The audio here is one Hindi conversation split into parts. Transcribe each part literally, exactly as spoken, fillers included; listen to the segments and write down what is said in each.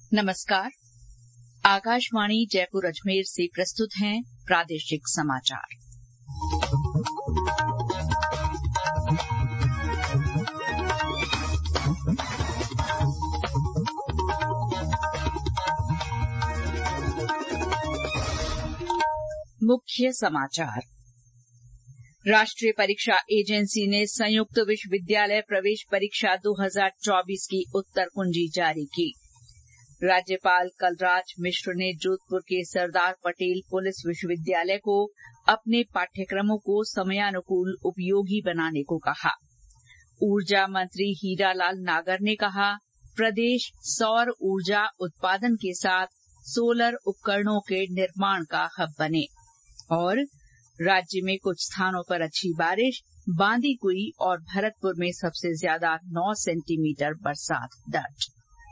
नमस्कार। आकाशवाणी जयपुर अजमेर से प्रस्तुत हैं प्रादेशिक समाचार। मुख्य समाचार। राष्ट्रीय परीक्षा एजेंसी ने संयुक्त विश्वविद्यालय प्रवेश परीक्षा दो हज़ार चौबीस की उत्तर कुंजी जारी की। राज्यपाल कलराज मिश्र ने जोधपुर के सरदार पटेल पुलिस विश्वविद्यालय को अपने पाठ्यक्रमों को समयानुकूल उपयोगी बनाने को कहा। ऊर्जा मंत्री हीरालाल नागर ने कहा, प्रदेश सौर ऊर्जा उत्पादन के साथ सोलर उपकरणों के निर्माण का हब बने। और राज्य में कुछ स्थानों पर अच्छी बारिश, बांदीकुई और भरतपुर में सबसे ज्यादा नौ सेंटीमीटर बरसात दर्ज।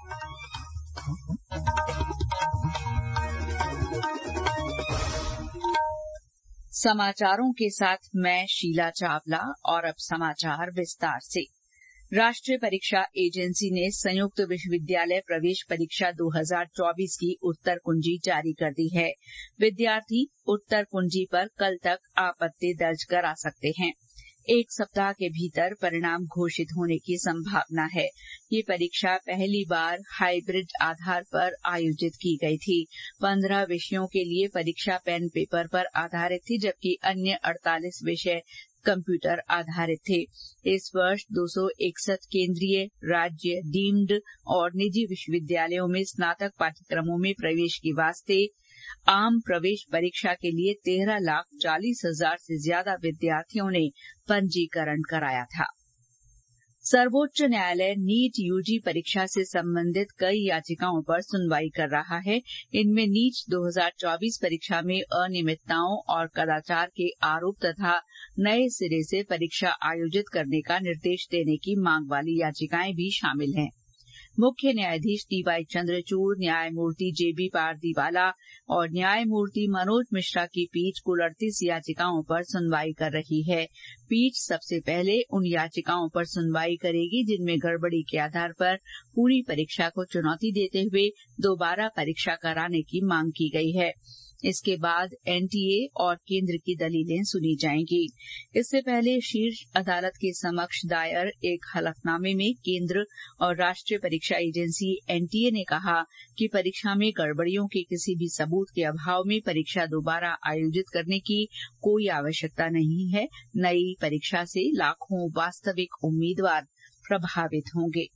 समाचारों के साथ मैं शीला चावला और अब समाचार विस्तार से। राष्ट्रीय परीक्षा एजेंसी ने संयुक्त विश्वविद्यालय प्रवेश परीक्षा दो हज़ार चौबीस की उत्तर कुंजी जारी कर दी है। विद्यार्थी उत्तर कुंजी पर कल तक आपत्ति दर्ज करा सकते हैं। एक सप्ताह के भीतर परिणाम घोषित होने की संभावना है। ये परीक्षा पहली बार हाइब्रिड आधार पर आयोजित की गई थी। पंद्रह विषयों के लिए परीक्षा पेन पेपर पर आधारित थी, जबकि अन्य अड़तालीस विषय कंप्यूटर आधारित थे। इस वर्ष दो सौ इकसठ केंद्रीय, राज्य, डीम्ड और निजी विश्वविद्यालयों में स्नातक पाठ्यक्रमों में प्रवेश के वास्ते आम प्रवेश परीक्षा के लिए तेरह लाख चालीस हजार से ज्यादा विद्यार्थियों ने पंजीकरण कराया था। सर्वोच्च न्यायालय नीट यूजी परीक्षा से संबंधित कई याचिकाओं पर सुनवाई कर रहा है। इनमें नीट दो हज़ार चौबीस परीक्षा में अनियमितताओं और कदाचार के आरोप तथा नए सिरे से परीक्षा आयोजित करने का निर्देश देने की मांग वाली याचिकाएं भी शामिल हैं। मुख्य न्यायाधीश डी वाई चंद्रचूड़, न्यायमूर्ति जे बी पारदीवाला और न्यायमूर्ति मनोज मिश्रा की पीठ कुल अड़तीस याचिकाओं पर सुनवाई कर रही है। पीठ सबसे पहले उन याचिकाओं पर सुनवाई करेगी जिनमें गड़बड़ी के आधार पर पूरी परीक्षा को चुनौती देते हुए दोबारा परीक्षा कराने की मांग की गई है। इसके बाद एनटीए और केंद्र की दलीलें सुनी जाएंगी। इससे पहले शीर्ष अदालत के समक्ष दायर एक हलफनामे में केंद्र और राष्ट्रीय परीक्षा एजेंसी एनटीए ने कहा कि परीक्षा में गड़बड़ियों के किसी भी सबूत के अभाव में परीक्षा दोबारा आयोजित करने की कोई आवश्यकता नहीं है। नई परीक्षा से लाखों वास्तविक उम्मीदवार प्रभावित होंगे।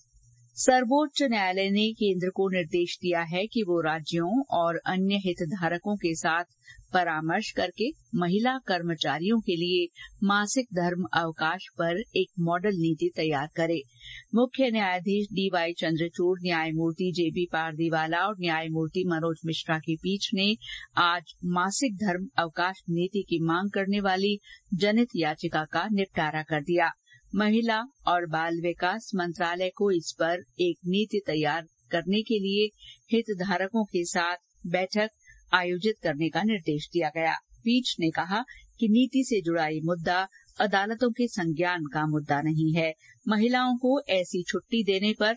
सर्वोच्च न्यायालय ने केंद्र को निर्देश दिया है कि वो राज्यों और अन्य हितधारकों के साथ परामर्श करके महिला कर्मचारियों के लिए मासिक धर्म अवकाश पर एक मॉडल नीति तैयार करे। मुख्य न्यायाधीश डी वाई चंद्रचूड़, न्यायमूर्ति जे बी पारदीवाला और न्यायमूर्ति मनोज मिश्रा की पीठ ने आज मासिक धर्म अवकाश नीति की मांग करने वाली जनहित याचिका का निपटारा कर दिया। महिला और बाल विकास मंत्रालय को इस पर एक नीति तैयार करने के लिए हितधारकों के साथ बैठक आयोजित करने का निर्देश दिया गया। पीठ ने कहा कि नीति से जुड़ा ये मुद्दा अदालतों के संज्ञान का मुद्दा नहीं है। महिलाओं को ऐसी छुट्टी देने पर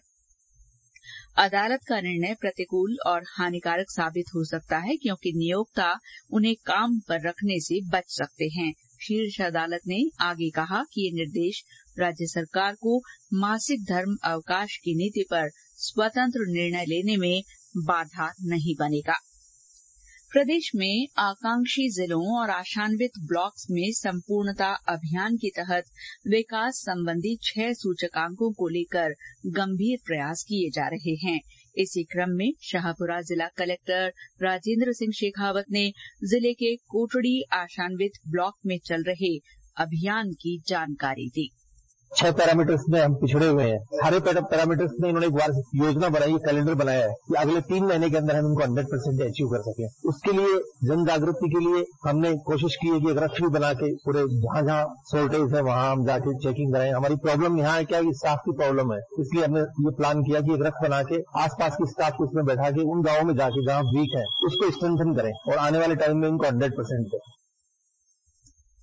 अदालत का निर्णय प्रतिकूल और हानिकारक साबित हो सकता है, क्योंकि नियोक्ता उन्हें काम पर रखने से बच सकते हैं। शीर्ष अदालत ने आगे कहा कि ये निर्देश राज्य सरकार को मासिक धर्म अवकाश की नीति पर स्वतंत्र निर्णय लेने में बाधा नहीं बनेगा। प्रदेश में आकांक्षी जिलों और आशान्वित ब्लॉक्स में संपूर्णता अभियान के तहत विकास संबंधी छह सूचकांकों को लेकर गंभीर प्रयास किए जा रहे हैं। इसी क्रम में शाहपुरा जिला कलेक्टर राजेंद्र सिंह शेखावत ने जिले के कोटड़ी आशान्वित ब्लॉक में चल रहे अभियान की जानकारी दी। छह पैरामीटर्स में हम पिछड़े हुए हैं। सारे पैरामीटर्स में इन्होंने एक बार योजना बनाई, कैलेंडर बनाया है कि अगले तीन महीने के अंदर हम इनको हंड्रेड परसेंट अचीव कर सकें। उसके लिए जन जागृति के लिए हमने कोशिश की है कि एक रथ भी बना के पूरे जहां जहां शॉर्टेज है वहां हम जाके चेकिंग कराएं। हमारी प्रॉब्लम यहाँ है क्या कि स्टाफ की प्रॉब्लम है, इसलिए हमने ये प्लान किया कि एक रथ बना के आसपास के स्टाफ को उसमें बैठा के उन गांवों में जाके जहां वीक है उसको स्ट्रेंथन करें और आने वाले टाइम में इनको हंड्रेड परसेंट दें।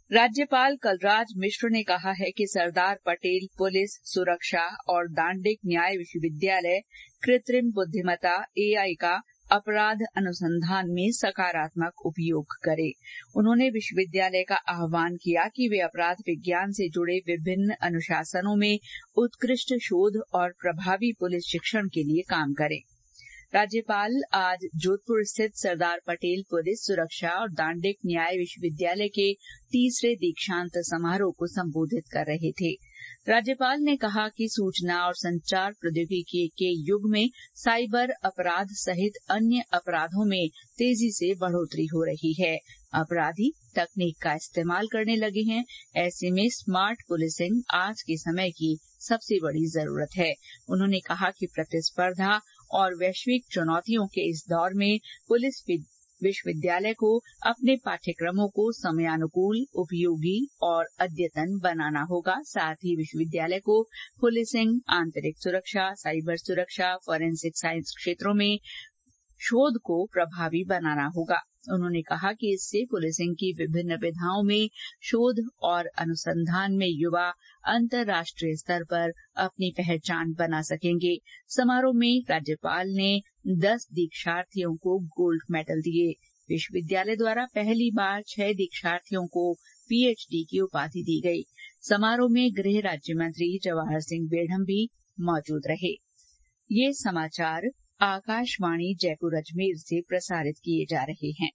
राज्यपाल कलराज मिश्र ने कहा है कि सरदार पटेल पुलिस सुरक्षा और दांडिक न्याय विश्वविद्यालय कृत्रिम बुद्धिमत्ता एआई का अपराध अनुसंधान में सकारात्मक उपयोग करे। उन्होंने विश्वविद्यालय का आह्वान किया कि वे अपराध विज्ञान से जुड़े विभिन्न अनुशासनों में उत्कृष्ट शोध और प्रभावी पुलिस शिक्षण के लिए काम करें। राज्यपाल आज जोधपुर स्थित सरदार पटेल पुलिस सुरक्षा और दांडिक न्याय विश्वविद्यालय के तीसरे दीक्षांत समारोह को संबोधित कर रहे थे। राज्यपाल ने कहा कि सूचना और संचार प्रौद्योगिकी के युग में साइबर अपराध सहित अन्य अपराधों में तेजी से बढ़ोतरी हो रही है। अपराधी तकनीक का इस्तेमाल करने लगे हैं। ऐसे में स्मार्ट पुलिसिंग आज के समय की सबसे बड़ी जरूरत है। उन्होंने कहा कि प्रतिस्पर्धा और वैश्विक चुनौतियों के इस दौर में पुलिस विश्वविद्यालय को अपने पाठ्यक्रमों को समयानुकूल, उपयोगी और अद्यतन बनाना होगा। साथ ही विश्वविद्यालय को पुलिसिंग, आंतरिक सुरक्षा, साइबर सुरक्षा, फॉरेंसिक साइंस क्षेत्रों में शोध को प्रभावी बनाना होगा। उन्होंने कहा कि इससे पुलिसिंग की विभिन्न विधाओं में शोध और अनुसंधान में युवा अंतर्राष्ट्रीय स्तर पर अपनी पहचान बना सकेंगे। समारोह में राज्यपाल ने दस दीक्षार्थियों को गोल्ड मेडल दिए। विश्वविद्यालय द्वारा पहली बार छह दीक्षार्थियों को पीएचडी की उपाधि दी गई। समारोह में गृह राज्य मंत्री जवाहर सिंह बेढ़म भी मौजूद रहे। ये समाचार आकाशवाणी जयपुर अजमेर से प्रसारित किए जा रहे हैं।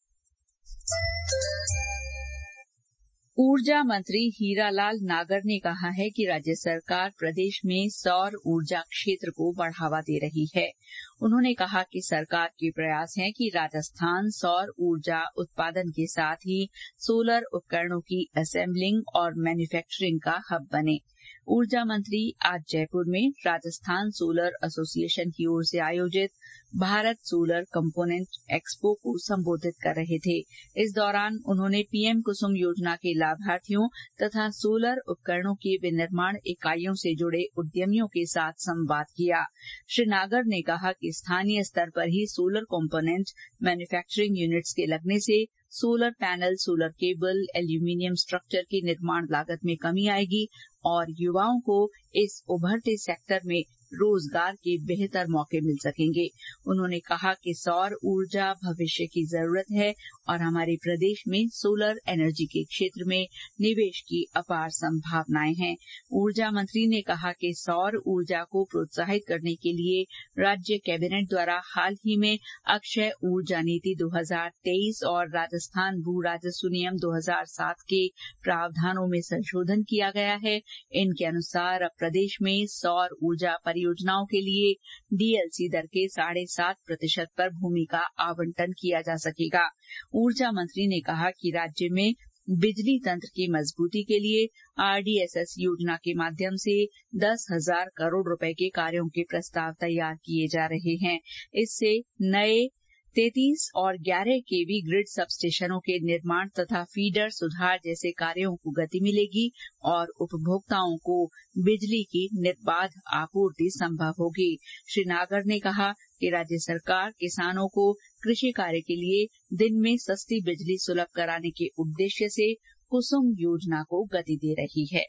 ऊर्जा मंत्री हीरालाल नागर ने कहा है कि राज्य सरकार प्रदेश में सौर ऊर्जा क्षेत्र को बढ़ावा दे रही है। उन्होंने कहा कि सरकार के प्रयास हैं कि राजस्थान सौर ऊर्जा उत्पादन के साथ ही सोलर उपकरणों की असेंबलिंग और मैन्युफैक्चरिंग का हब बने। ऊर्जा मंत्री आज जयपुर में राजस्थान सोलर एसोसिएशन की ओर से आयोजित भारत सोलर कंपोनेंट एक्सपो को संबोधित कर रहे थे। इस दौरान उन्होंने पीएम कुसुम योजना के लाभार्थियों तथा सोलर उपकरणों की विनिर्माण इकाइयों से जुड़े उद्यमियों के साथ संवाद किया। श्री नागर ने कहा कि स्थानीय स्तर पर ही सोलर कंपोनेंट मैन्युफैक्चरिंग यूनिट्स के लगने से solar panel, solar cable, aluminium structure की निर्माण लागत में कमी आएगी और युवाओं को इस उभरते सेक्टर में रोजगार के बेहतर मौके मिल सकेंगे। उन्होंने कहा कि सौर ऊर्जा भविष्य की जरूरत है और हमारे प्रदेश में सोलर एनर्जी के क्षेत्र में निवेश की अपार संभावनाएं हैं। ऊर्जा मंत्री ने कहा कि सौर ऊर्जा को प्रोत्साहित करने के लिए राज्य कैबिनेट द्वारा हाल ही में अक्षय ऊर्जा नीति दो हज़ार तेईस और राजस्थान भू राजस्व नियम दो हज़ार सात के प्रावधानों में संशोधन किया गया है। इनके अनुसार अब प्रदेश में सौर ऊर्जा परियोजनाओं के लिए डीएलसी दर के साढ़े सात प्रतिशत पर भूमि का आवंटन किया जा सकेगा। ऊर्जा मंत्री ने कहा कि राज्य में बिजली तंत्र की मजबूती के लिए आरडीएसएस योजना के माध्यम से दस हजार करोड़ रुपए के कार्यों के प्रस्ताव तैयार किए जा रहे हैं। इससे नए तैंतीस और ग्यारह केवी ग्रिड सब स्टेशनों के निर्माण तथा फीडर सुधार जैसे कार्यों को गति मिलेगी और उपभोक्ताओं को बिजली की निर्बाध आपूर्ति संभव होगी। श्री नागर ने कहा कि राज्य सरकार किसानों को कृषि कार्य के लिए दिन में सस्ती बिजली सुलभ कराने के उद्देश्य से कुसुम योजना को गति दे रही है।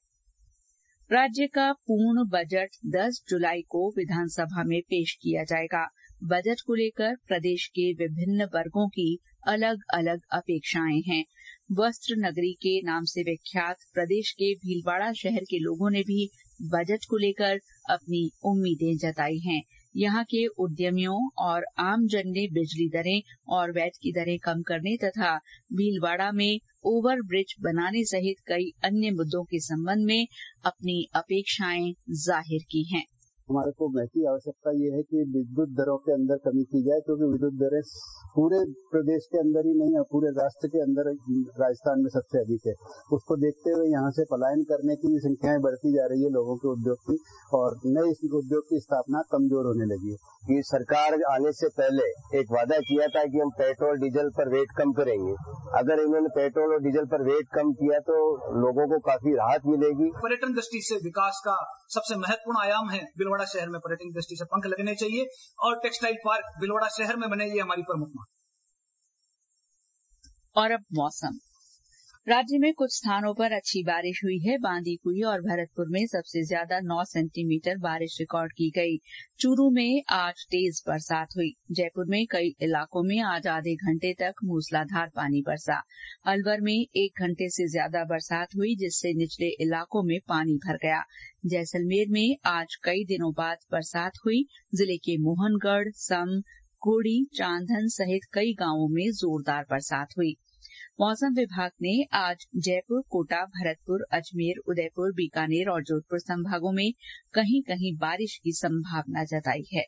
राज्य का पूर्ण बजट दस जुलाई को विधानसभा में पेश किया जाएगा। बजट को लेकर प्रदेश के विभिन्न वर्गों की अलग अलग अपेक्षाएं हैं। वस्त्र नगरी के नाम से विख्यात प्रदेश के भीलवाड़ा शहर के लोगों ने भी बजट को लेकर अपनी उम्मीदें जताई हैं। यहाँ के उद्यमियों और आमजन ने बिजली दरें और वैट की दरें कम करने तथा भीलवाड़ा में ओवर ब्रिज बनाने सहित कई अन्य मुद्दों के संबंध में अपनी अपेक्षाएं जाहिर की हैं। हमारे को महती आवश्यकता ये है कि विद्युत दरों के अंदर कमी की जाए, क्योंकि विद्युत दरें पूरे प्रदेश के अंदर ही नहीं है, पूरे राष्ट्र के अंदर राजस्थान में सबसे अधिक है। उसको देखते हुए यहाँ से पलायन करने की भी संख्याएं बढ़ती जा रही है लोगों के उद्योग की, और नए उद्योग की स्थापना कमजोर होने लगी है। कि सरकार आने से पहले एक वादा किया था कि हम पेट्रोल डीजल पर रेट कम करेंगे। अगर इन्होंने पेट्रोल और डीजल पर रेट कम किया तो लोगों को काफी राहत मिलेगी। पर्यटन दृष्टि से विकास का सबसे महत्वपूर्ण आयाम है भीलवाड़ा शहर में। पर्यटन दृष्टि से पंख लगने चाहिए और टेक्सटाइल पार्क भीलवाड़ा शहर में बने, ये हमारी प्रमुख मांग। और अब मौसम। राज्य में कुछ स्थानों पर अच्छी बारिश हुई है। बांदीकुई और भरतपुर में सबसे ज्यादा नौ सेंटीमीटर बारिश रिकॉर्ड की गई। चूरू में आज तेज बरसात हुई। जयपुर में कई इलाकों में आज आधे घंटे तक मूसलाधार पानी बरसा। अलवर में एक घंटे से ज्यादा बरसात हुई, जिससे निचले इलाकों में पानी भर गया। जैसलमेर में आज कई दिनों बाद बरसात हुई। जिले के मोहनगढ़, सम, कोड़ी, चांदन सहित कई गांवों में जोरदार बरसात हुई। मौसम विभाग ने आज जयपुर, कोटा, भरतपुर, अजमेर, उदयपुर, बीकानेर और जोधपुर संभागों में कहीं कहीं बारिश की संभावना जताई है।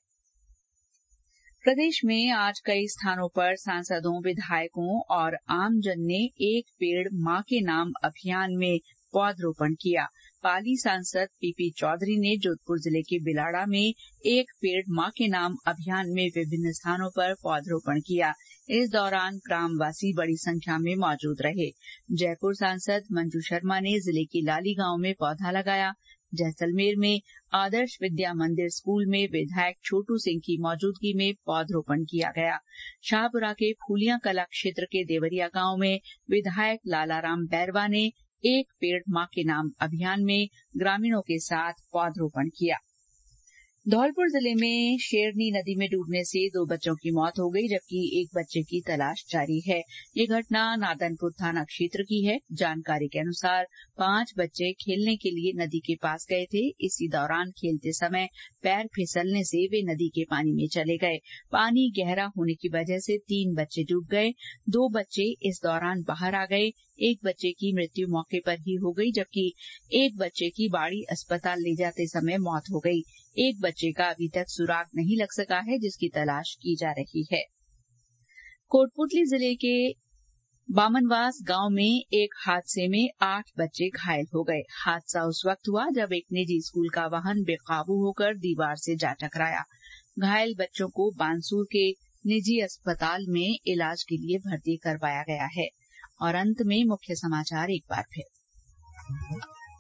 प्रदेश में आज कई स्थानों पर सांसदों, विधायकों और आमजन ने एक पेड़ मां के नाम अभियान में पौधरोपण किया। पाली सांसद पीपी चौधरी ने जोधपुर जिले के बिलाड़ा में एक पेड़ मां के नाम अभियान में विभिन्न स्थानों पर पौधरोपण किया। इस दौरान ग्रामवासी बड़ी संख्या में मौजूद रहे। जयपुर सांसद मंजू शर्मा ने जिले के लाली गांव में पौधा लगाया। जैसलमेर में आदर्श विद्या मंदिर स्कूल में विधायक छोटू सिंह की मौजूदगी में पौधरोपण किया गया। शाहपुरा के फूलिया कला क्षेत्र के देवरिया गांव में विधायक लालाराम बैरवा ने एक पेड़ मां के नाम अभियान में ग्रामीणों के साथ पौधरोपण किया। धौलपुर जिले में शेरनी नदी में डूबने से दो बच्चों की मौत हो गई, जबकि एक बच्चे की तलाश जारी है। ये घटना नादनपुर थाना क्षेत्र की है। जानकारी के अनुसार पांच बच्चे खेलने के लिए नदी के पास गए थे। इसी दौरान खेलते समय पैर फिसलने से वे नदी के पानी में चले गए। पानी गहरा होने की वजह से तीन बच्चे डूब गए। दो बच्चे इस दौरान बाहर आ गए। एक बच्चे की मृत्यु मौके पर ही हो गई, जबकि एक बच्चे की बाड़ी अस्पताल ले जाते समय मौत हो गई। एक बच्चे का अभी तक सुराग नहीं लग सका है, जिसकी तलाश की जा रही है। कोटपुतली जिले के बामनवास गांव में एक हादसे में आठ बच्चे घायल हो गए। हादसा उस वक्त हुआ जब एक निजी स्कूल का वाहन बेकाबू होकर दीवार से जा टकराया। घायल बच्चों को बानसूर के निजी अस्पताल में इलाज के लिए भर्ती करवाया गया है। और अंत में मुख्य समाचार एक बार फिर।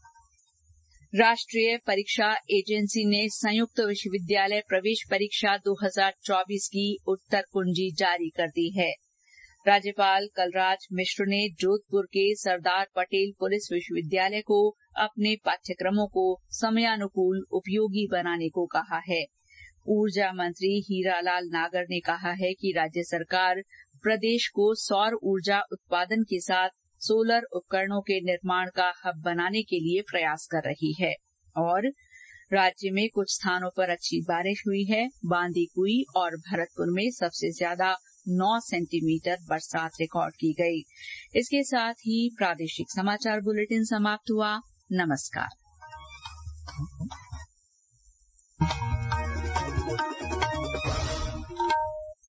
राष्ट्रीय परीक्षा एजेंसी ने संयुक्त विश्वविद्यालय प्रवेश परीक्षा दो हज़ार चौबीस की उत्तर कुंजी जारी कर दी है। राज्यपाल कलराज मिश्र ने जोधपुर के सरदार पटेल पुलिस विश्वविद्यालय को अपने पाठ्यक्रमों को समयानुकूल उपयोगी बनाने को कहा है। ऊर्जा मंत्री हीरालाल नागर ने कहा है कि राज्य सरकार प्रदेश को सौर ऊर्जा उत्पादन के साथ सोलर उपकरणों के निर्माण का हब बनाने के लिए प्रयास कर रही है। और राज्य में कुछ स्थानों पर अच्छी बारिश हुई है। बांदीकुई और भरतपुर में सबसे ज्यादा नौ सेंटीमीटर बरसात रिकॉर्ड की गई। इसके साथ ही प्रादेशिक समाचार बुलेटिन समाप्त हुआ। नमस्कार।